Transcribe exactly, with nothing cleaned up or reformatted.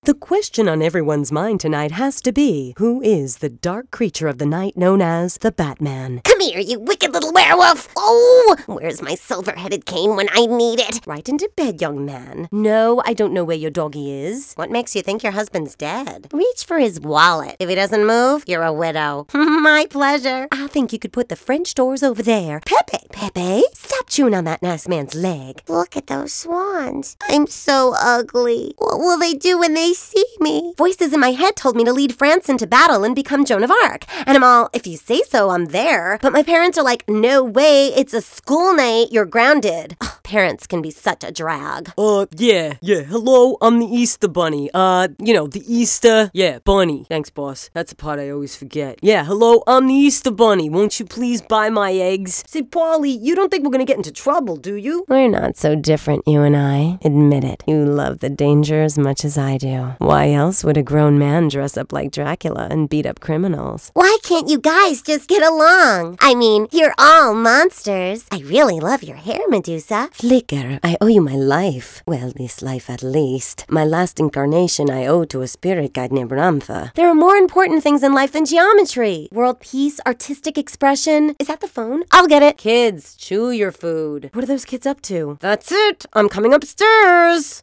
The question on everyone's mind tonight has to be, who is the dark creature of the night known as the Batman? Come here, you wicked little werewolf! Oh, where's my silver-headed cane when I need it? Right into bed, young man. No, I don't know where your doggy is. What makes you think your husband's dead? Reach for his wallet. If he doesn't move, you're a widow. My pleasure. I think you could put the French doors over there. Pepe! Pepe, stop chewing on that nice man's leg. Look at those swans. I'm so ugly. What will they do when they see me? Voices in my head told me to lead France into battle and become Joan of Arc. And I'm all, if you say so, I'm there. But my parents are like, no way, it's a school night, you're grounded. Ugh, parents can be such a drag. Uh, yeah, yeah, hello, I'm the Easter Bunny. Uh, you know, the Easter, yeah, Bunny. Thanks, boss. That's a part I always forget. Yeah, hello, I'm the Easter Bunny. Won't you please buy my eggs? Say, Paulie, you don't think we're gonna get into trouble, do you? We're not so different, you and I. Admit it. You love the danger as much as I do. Why else would a grown man dress up like Dracula and beat up criminals? Why can't you guys just get along? I mean, you're all monsters. I really love your hair, Medusa. Flicker, I owe you my life. Well, this life at least. My last incarnation I owe to a spirit guide named Ramtha. There are more important things in life than geometry. World peace, artistic expression. Is that the phone? I'll get it. Kids, chew your food. What are those kids up to? That's it, I'm coming upstairs.